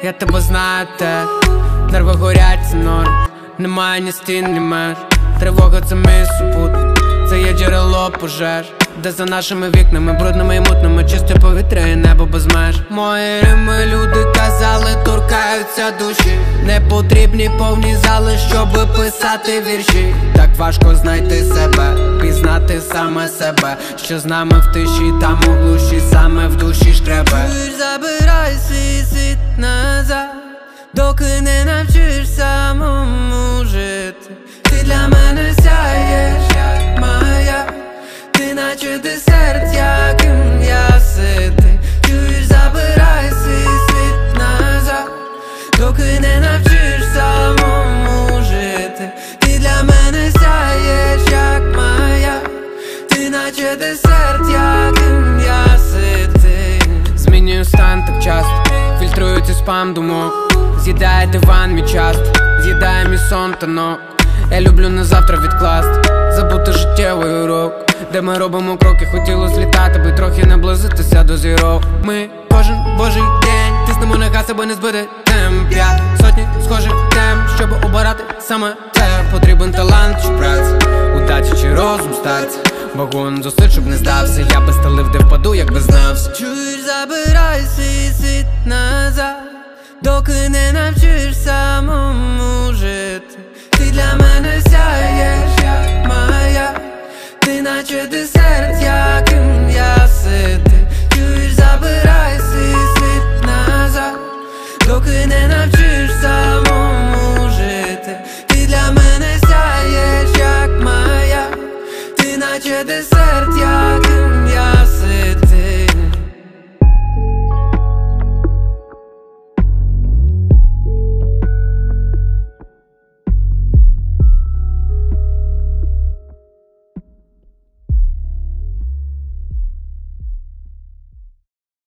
я тебе знаю, те нерви горять, це норм. Немає ні стін, ні меж. Тривога – це мій супутник, це є джерело пожеж. Де за нашими вікнами, брудними і мутними, чисте повітря і небо без меж. Мої рими, люди казали, торкаються душі. Не потрібні повні зали, щоби писати вірші. Так важко знайти себе, пізнати саме себе. Що з нами в тиші, там у глуші, саме в душі шкребе. Чуєш, забирай свій світ назад, доки не навчиш самому жити. Ти для мене сяєш, як моя, ти наче десерт, яким я ситий. Чуєш, забирай свій світ назад, доки не навчиш самому жити. Ти для мене сяєш, як моя, ти наче десерт, яким я ситий. Змінюю стан так часто, фільтрую цей спам думок. З'їдає диван мій часто, з'їдає мій сон та ног. Я люблю на завтра відкласти, забути життєвий урок, де ми робимо кроки, хотілося злітати, би трохи наблизитися до зірок. Ми кожен божий день тиснемо на газ, аби не збити темп. Я сотні схожих тем, щоб обирати саме те. Потрібен талант чи праця, удача чи розум старця, вагон зусиль, щоб не здався. Я би стелив, де впаду, якби знався. Чуєш, забирай свій світ назад, доки не навчиш